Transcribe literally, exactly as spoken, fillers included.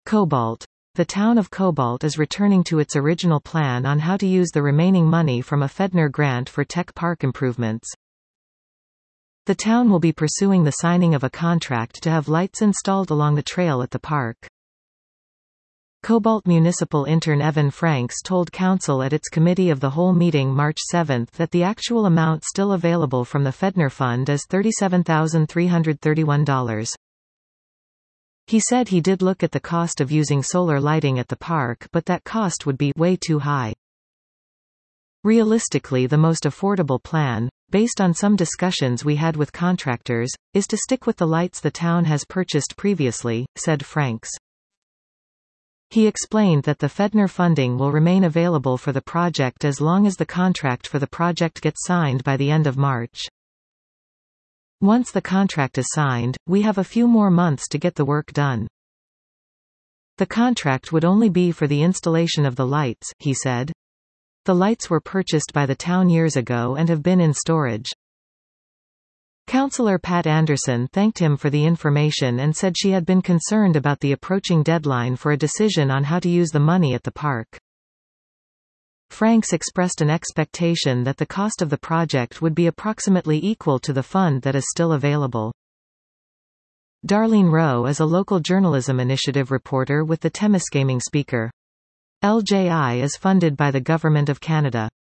Cobalt. The town of Cobalt is returning to its original plan on how to use the remaining money from a Fedner grant for tech park improvements. The town will be pursuing the signing of a contract to have lights installed along the trail at the park. Cobalt Municipal Intern Evan Franks told Council at its Committee of the Whole meeting March seventh that the actual amount still available from the Fedner Fund is thirty-seven thousand three hundred thirty-one dollars. He said he did look at the cost of using solar lighting at the park, but that cost would be way too high. Realistically, the most affordable plan, based on some discussions we had with contractors, is to stick with the lights the town has purchased previously, said Franks. He explained that the Fedner funding will remain available for the project as long as the contract for the project gets signed by the end of March. Once the contract is signed, we have a few more months to get the work done. The contract would only be for the installation of the lights, he said. The lights were purchased by the town years ago and have been in storage. Councillor Pat Anderson thanked him for the information and said she had been concerned about the approaching deadline for a decision on how to use the money at the park. Franks expressed an expectation that the cost of the project would be approximately equal to the fund that is still available. Darlene Rowe is a local journalism initiative reporter with the Temiskaming Speaker. L J I is funded by the Government of Canada.